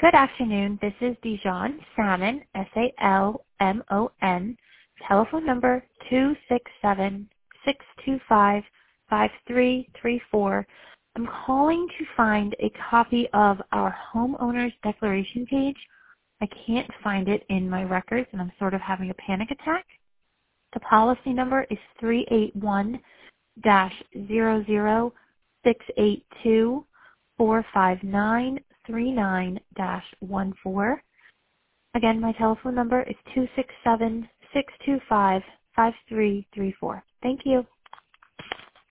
Good afternoon. This is Dijon Salmon, S-A-L-M-O-N, telephone number 267-625-5334. I'm calling to find a copy of our homeowner's declaration page. I can't find it in my records, and I'm sort of having a panic attack. The policy number is 381-00682-45939-14. Again, my telephone number is 267-625-5334. Thank you.